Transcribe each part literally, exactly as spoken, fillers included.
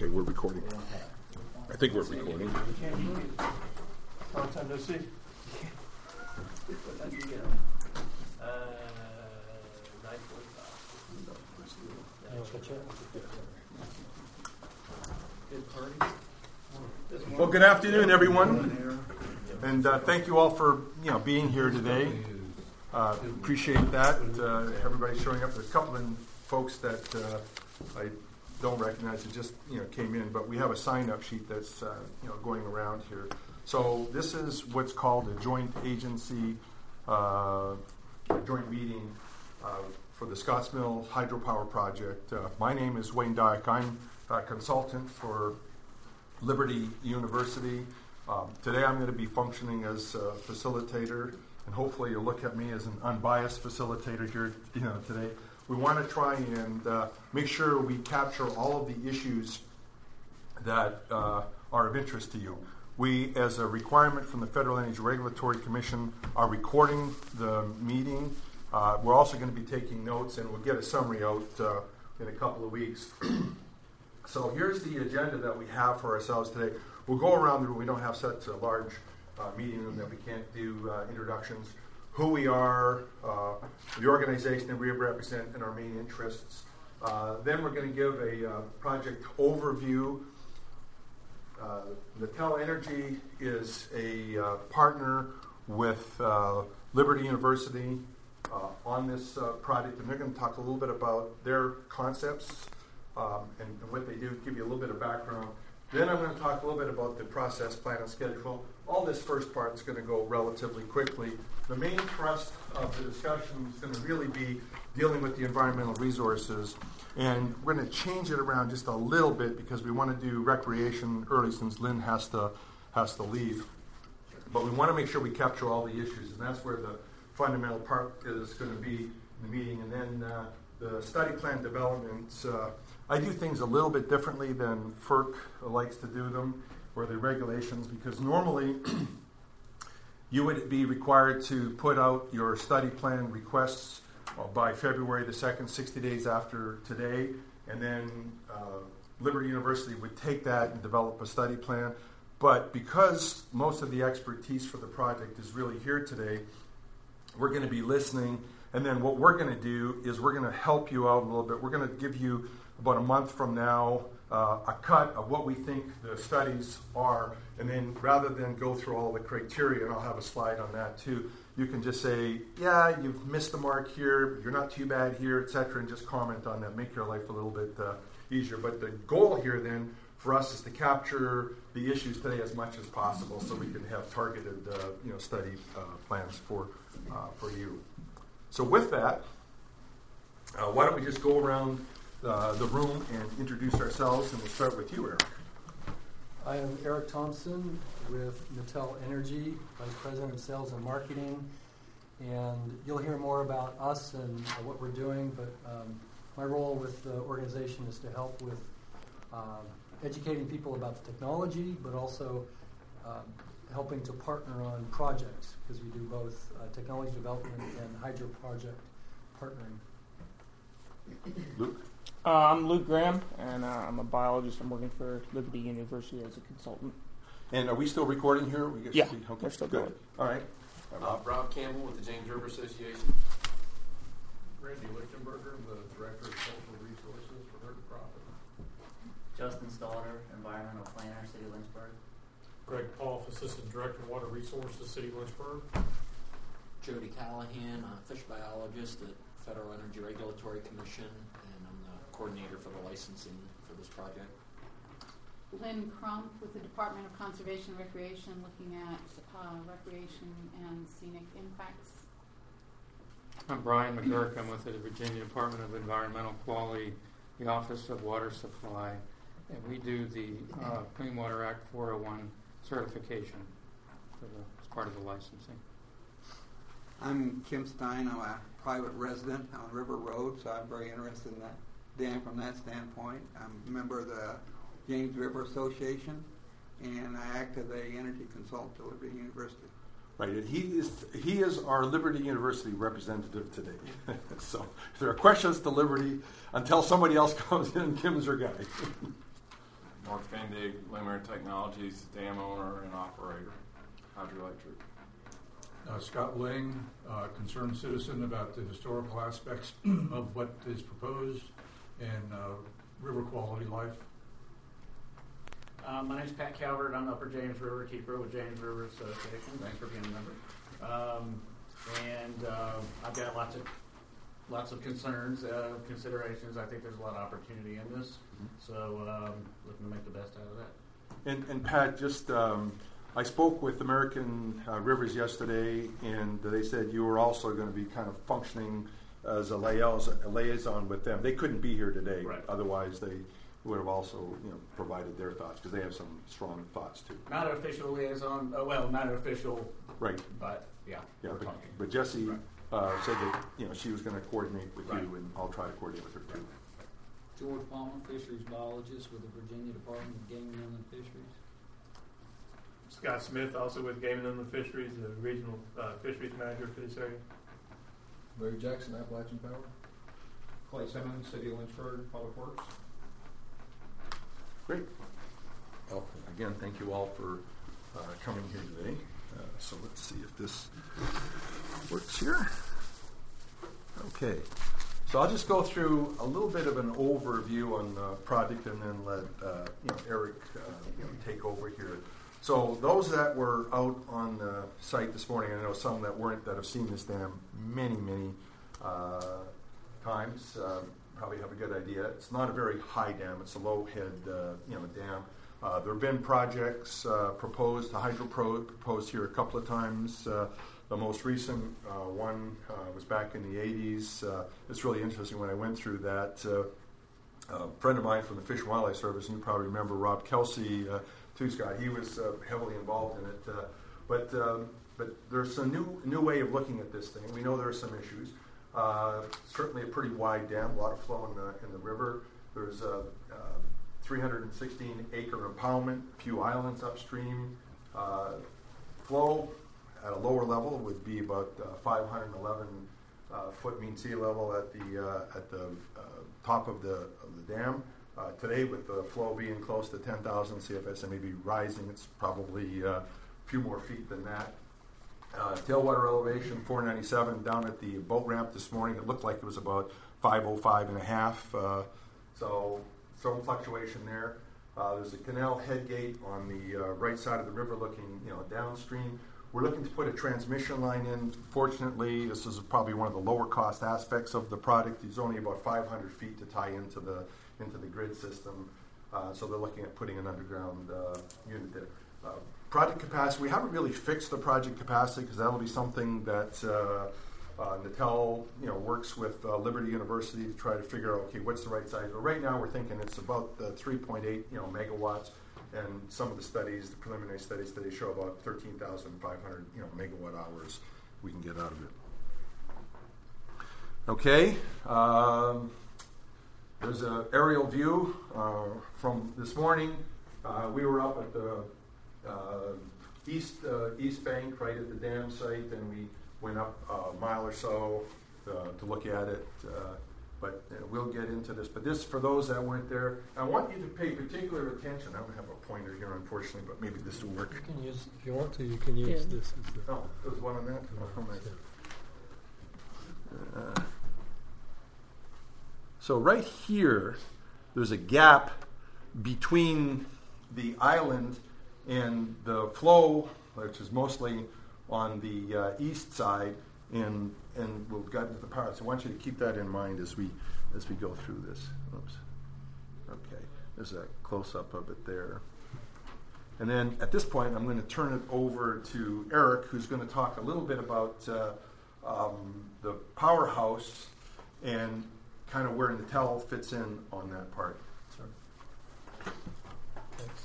Okay, we're recording. I think we're recording. Long time no see. Uh, nine forty-five. Well, good afternoon, everyone, and uh, thank you all for you know being here today. Uh, appreciate that. Uh, everybody showing up. There's a couple of folks that uh, I don't recognize that just you know came in, but we have a sign-up sheet that's uh, you know going around here. So this is what's called a joint agency, uh, joint meeting uh, for the Scotts Mills Hydropower Project. Uh, my name is Wayne Dyke. I'm a consultant for Liberty University. Um, today I'm going to be functioning as a facilitator, and hopefully you'll look at me as an unbiased facilitator here you know, today. We want to try and uh, make sure we capture all of the issues that uh, are of interest to you. We, as a requirement from the Federal Energy Regulatory Commission, are recording the meeting. Uh, we're also going to be taking notes, and we'll get a summary out uh, in a couple of weeks. So here's the agenda that we have for ourselves today. We'll go around the room. We don't have such a large uh, meeting room that we can't do uh, introductions. Who we are, uh, the organization that we represent, and our main interests. Uh, then we're going to give a uh, project overview. Uh, Natel Energy is a uh, partner with uh, Liberty University uh, on this uh, project, and they're going to talk a little bit about their concepts um, and, and what they do, give you a little bit of background. Then I'm going to talk a little bit about the process, plan, and schedule. All this first part is going to go relatively quickly. The main thrust of the discussion is going to really be dealing with the environmental resources. And we're going to change it around just a little bit because we want to do recreation early since Lynn has to has to leave. But we want to make sure we capture all the issues, and that's where the fundamental part is going to be in the meeting. And then uh, the study plan developments. Uh, I do things a little bit differently than F E R C likes to do them, or the regulations, because normally you would be required to put out your study plan requests uh, by February the second, sixty days after today, and then uh, Liberty University would take that and develop a study plan. But because most of the expertise for the project is really here today, we're going to be listening, and then what we're going to do is we're going to help you out a little bit. We're going to give you about a month from now uh, a cut of what we think the studies are, and then rather than go through all the criteria, and I'll have a slide on that too, you can just say, yeah, you've missed the mark here, you're not too bad here, et cetera, and just comment on that, make your life a little bit uh, easier. But the goal here then for us is to capture the issues today as much as possible so we can have targeted uh, you know, study uh, plans for, uh, for you. So with that, uh, why don't we just go around Uh, the room and introduce ourselves, and we'll start with you, Eric. I am Eric Thompson with Natel Energy, Vice President of Sales and Marketing, and you'll hear more about us and uh, what we're doing, but um, my role with the organization is to help with um, educating people about the technology, but also um, helping to partner on projects, because we do both uh, technology development and hydro project partnering. Luke? Uh, I'm Luke Graham, and uh, I'm a biologist. I'm working for Liberty University as a consultant. And are we still recording here? We get yeah, see, okay. We're still good. Going. All right. Uh, Rob Campbell with the James River Association. Randy Lichtenberger, the Director of Social Resources for Herd Profit. Justin Stalter, Environmental Planner, City of Lynchburg. Greg Poff, Assistant Director of Water Resources, City of Lynchburg. Jody Callahan, a fish biologist at Federal Energy Regulatory Commission, and I'm the coordinator for the licensing for this project. Lynn Crump with the Department of Conservation and Recreation, looking at uh, recreation and scenic impacts. I'm Brian McGurk. I'm with the Virginia Department of Environmental Quality, the Office of Water Supply, and we do the uh, Clean Water Act four oh one certification for the, as part of the licensing. I'm Kim Stein. I'm a private resident on River Road, so I'm very interested in that dam from that standpoint. I'm a member of the James River Association, and I act as a energy consultant at Liberty University. Right, and he is he is our Liberty University representative today. So if there are questions to Liberty, until somebody else comes in, Kim's our guy. Mark Fendig, Limerick Technologies, dam owner and operator, hydroelectric. Uh, Scott Lang, uh, concerned citizen about the historical aspects of what is proposed and uh, river quality life. Uh, my name's Pat Calvert. I'm Upper James River Keeper with James River Association. Thanks for being a member. Um, and uh, I've got lots of lots of concerns, uh, considerations. I think there's a lot of opportunity in this. Mm-hmm. So um, looking to make the best out of that. And, and Pat, just um, I spoke with American uh, Rivers yesterday, and they said you were also going to be kind of functioning as a liaison, a liaison with them. They couldn't be here today. Right. Otherwise, they would have also, you know, provided their thoughts because they have some strong thoughts too. Not an official liaison. Uh, well, not an official. Right. But yeah. Yeah. We're But, talking. but Jessie Right. uh, said that you know she was going to coordinate with Right. you, and I'll try to coordinate with her too. George Palmer, fisheries biologist with the Virginia Department of Game and Inland Fisheries. Scott Smith, also with Game and Inland Fisheries, the regional uh, fisheries manager for this area. Larry Jackson, Appalachian Power. Clay Simmons, City of Lynchburg, Public Works. Great. Well, again, thank you all for uh, coming here today. Uh, so let's see if this works here. Okay. So I'll just go through a little bit of an overview on the project and then let uh, you know, Eric uh, you know, take over here. So those that were out on the site this morning, I know some that weren't, that have seen this dam many, many uh, times, uh, probably have a good idea. It's not a very high dam. It's a low head uh, you know, dam. Uh, there have been projects uh, proposed, the Hydro Pro proposed here a couple of times. Uh, the most recent uh, one uh, was back in the eighties. Uh, it's really interesting when I went through that. Uh, a friend of mine from the Fish and Wildlife Service, and you probably remember Rob Kelsey, uh, too, Scott. He was uh, heavily involved in it. Uh, but um, but there's a new new way of looking at this thing. We know there are some issues. Uh, certainly a pretty wide dam, a lot of flow in the in the river. There's a uh, three hundred sixteen acre impoundment, a few islands upstream. Uh, flow at a lower level would be about uh, five hundred eleven uh, foot mean sea level at the uh, at the uh, top of the of the dam. Uh, today, with the flow being close to ten thousand C F S and maybe rising, it's probably uh, a few more feet than that. Uh, tailwater elevation four ninety-seven down at the boat ramp this morning. It looked like it was about five oh five and a half. Uh, so some fluctuation there. Uh, there's a canal head gate on the uh, right side of the river looking, you know, downstream. We're looking to put a transmission line in. Fortunately, this is probably one of the lower cost aspects of the project. It's only about five hundred feet to tie into the into the grid system. Uh, so they're looking at putting an underground uh, unit there. Uh, project capacity, we haven't really fixed the project capacity because that'll be something that uh, uh, Natel, you know, works with uh, Liberty University to try to figure out, okay, what's the right size. But right now we're thinking it's about uh, three point eight, you know, megawatts. And some of the studies, the preliminary studies today show about thirteen thousand five hundred, you know, megawatt hours we can get out of it. Okay. Um, there's an aerial view uh, from this morning. Uh, we were up at the uh, east uh, east bank, right at the dam site, and we went up a mile or so uh, to look at it. Uh, But uh, we'll get into this. But this, for those that weren't there, I want you to pay particular attention. I don't have a pointer here, unfortunately, but maybe this will work. You can use, if you want to, you can use Yeah. this as the. Oh, there's one on that? Oh, my God. Uh, so right here, there's a gap between the island and the flow, which is mostly on the uh, east side, and and we've gotten to the power. So I want you to keep that in mind as we as we go through this. Oops. Okay, there's a close-up of it there. And then at this point, I'm going to turn it over to Eric, who's going to talk a little bit about uh, um, the powerhouse and kind of where Natel fits in on that part. Sorry. Thanks.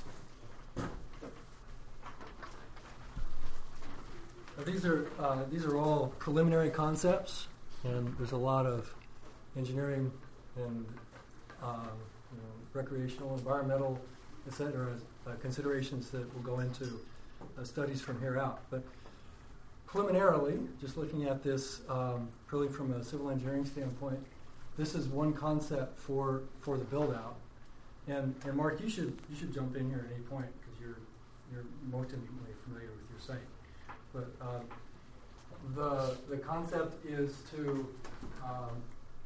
Now, these are uh, these are all preliminary concepts, and there's a lot of engineering and uh, you know, recreational, environmental, et cetera, uh, considerations that will go into uh, studies from here out. But preliminarily, just looking at this um, purely from a civil engineering standpoint, this is one concept for for the build out, and and Mark, you should you should jump in here at any point because you're you're most intimately familiar with your site. But um, the the concept is to um,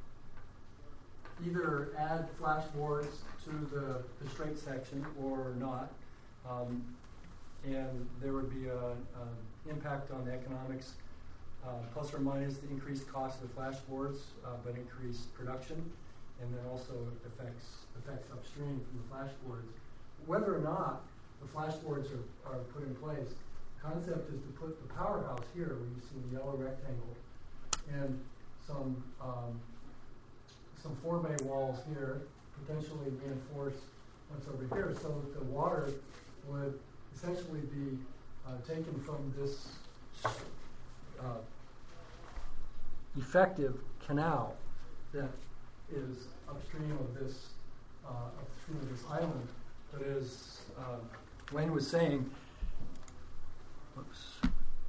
either add flashboards to the, the straight section or not, um, and there would be a, a impact on the economics, uh, plus or minus the increased cost of the flashboards, uh, but increased production, and then also affects effects upstream from the flashboards. Whether or not the flashboards are, are put in place, the concept is to put the powerhouse here, where you see the yellow rectangle, and some um, some four bay walls here, potentially reinforce what's over here, so that the water would essentially be uh, taken from this uh, effective canal that is upstream of this uh, upstream of this island. But as uh, Wayne was saying, whoops,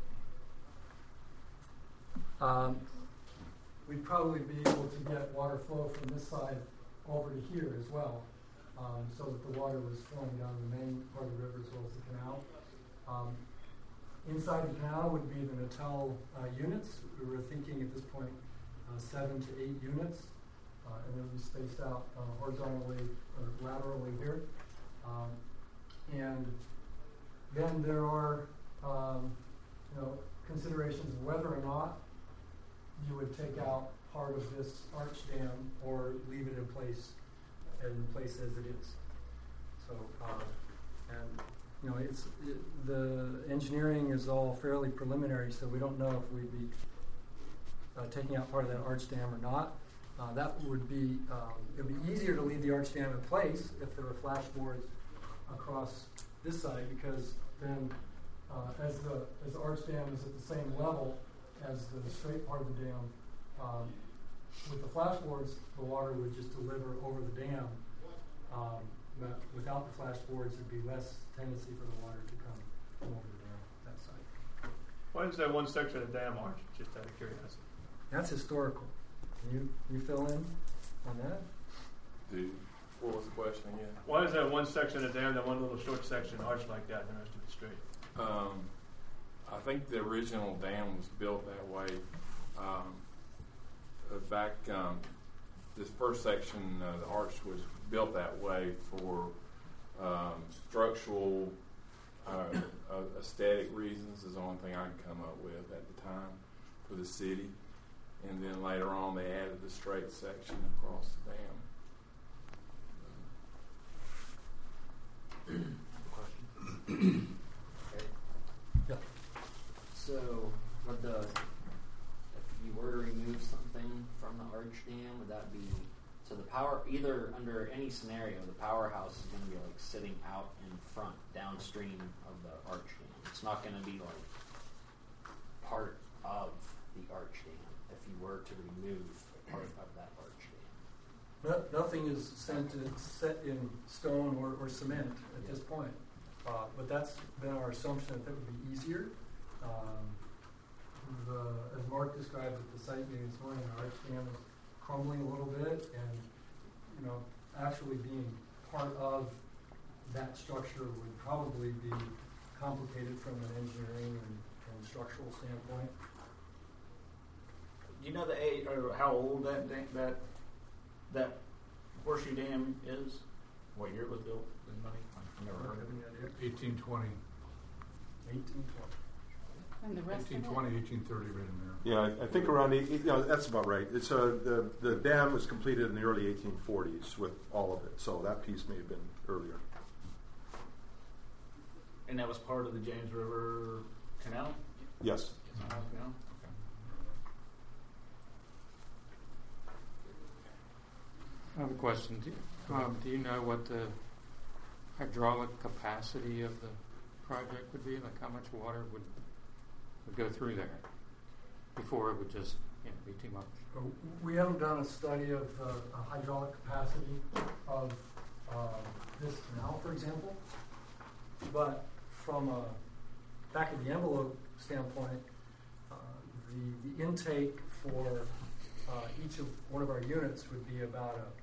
um, we'd probably be able to get water flow from this side over to here as well, um, so that the water was flowing down the main part of the river as well as the canal. Um, inside the canal would be the Natel uh, units. We were thinking at this point uh, seven to eight units, uh, and then we spaced out uh, horizontally or laterally here. Um, and then there are um, you know, considerations of whether or not you would take out part of this arch dam or leave it in place in place as it is. So, uh, and you know, it's it, the engineering is all fairly preliminary, so we don't know if we'd be uh, taking out part of that arch dam or not. Uh, that would be um, it would be easier to leave the arch dam in place if there were flashboards across this side, because then uh, as the as the arch dam is at the same level as the straight part of the dam, um, with the flashboards, the water would just deliver over the dam. Um, but without the flashboards, there'd be less tendency for the water to come, come over the dam, that side. Why is that one section of the dam arch, just out of curiosity? That's historical. Can you, you fill in on that? Dude, what was the question again? Why is that one section of the dam, that one little short section arched like that, and the rest of it straight? Um, I think the original dam was built that way. Um, uh, back, um, this first section, uh, the arch was built that way for um, structural, uh, uh, aesthetic reasons is the only thing I can come up with at the time for the city. And then later on, they added the straight section across the dam. Yeah. So, would the, if you were to remove something from the arch dam, would that be, so the power, either under any scenario, the powerhouse is going to be like sitting out in front, downstream of the arch dam. It's not going to be like part of the arch dam if you were to remove part of that arch dam. No, nothing is sent in, set in stone or, or cement at Yeah. this point. Uh, but that's been our assumption that that would be easier. Um, the, as Mark described at the site meeting this morning, the arch dam is crumbling a little bit, and you know, actually being part of that structure would probably be complicated from an engineering and, and structural standpoint. Do you know the age or how old that dam, that that horseshoe dam is? What year it was built? In money? I've never heard of it. eighteen twenty. eighteen twenty. And the rest eighteen of it? twenty, eighteen thirty, right in there. Yeah, I, I think around eight, you know, that's about right. It's uh, the the dam was completed in the early eighteen forties with all of it, so that piece may have been earlier. And that was part of the James River Canal? Yes. Uh, canal? Okay. I have a question. Do you, um, do you know what the hydraulic capacity of the project would be? Like how much water would would go through there before it would just, you know, be too much? We haven't done a study of the uh, hydraulic capacity of uh, this canal, for example, but from a back of the envelope standpoint, uh, the, the intake for uh, each of one of our units would be about a